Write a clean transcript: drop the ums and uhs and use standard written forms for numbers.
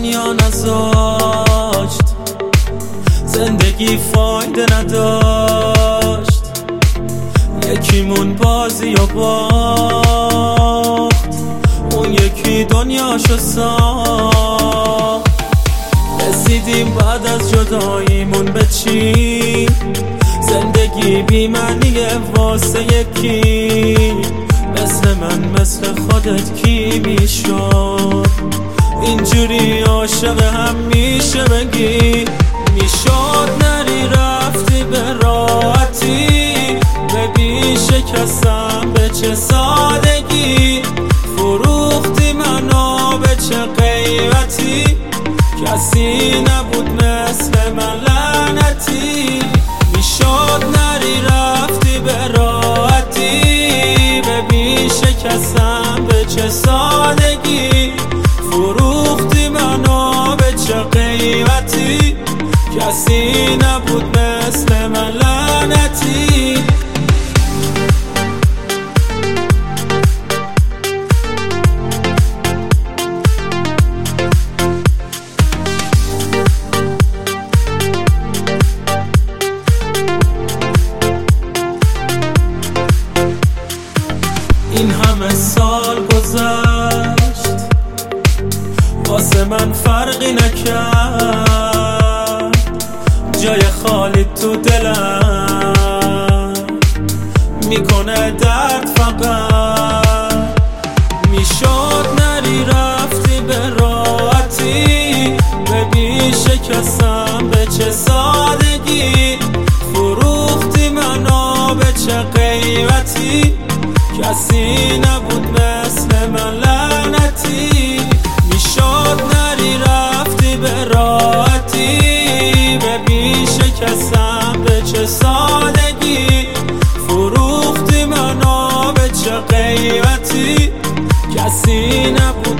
دنیا نذاشت، زندگی فایده نداشت. یکیمون بازی و باخت، اون یکی دنیاشو ساخت. رسیدیم بعد از جداییمون به چی؟ زندگی بی معنیه واسه یکی. مثل من مثل خودت کی میشد اینجوری عاشق هم میشه بگی؟ میشد نری رفتی به راحتی، ببین شکستم به چه سادگی. فروختی منو به چه قیمتی، کسی نبود مثل من لعنتی. میشد نری رفتی به راحتی، ببین شکستم به چه سادگی. فروختی منو به چه قیمتی، کسی نبود مثل من لعنتی. این همه سال گذشت، واسه من فرقی نکرد. جای خالی تو دلم میکنه درد فقط. میشد نری رفتی به راحتی، ببین شکستم به چه سادگی. فروختی منو به چه قیمتی، کسی نبود مثل من لعنتی. میشد نری رفتی به راحتی، ببین شکستم به چه سادگی. فروختی منو به چه قیمتی، کسی نبود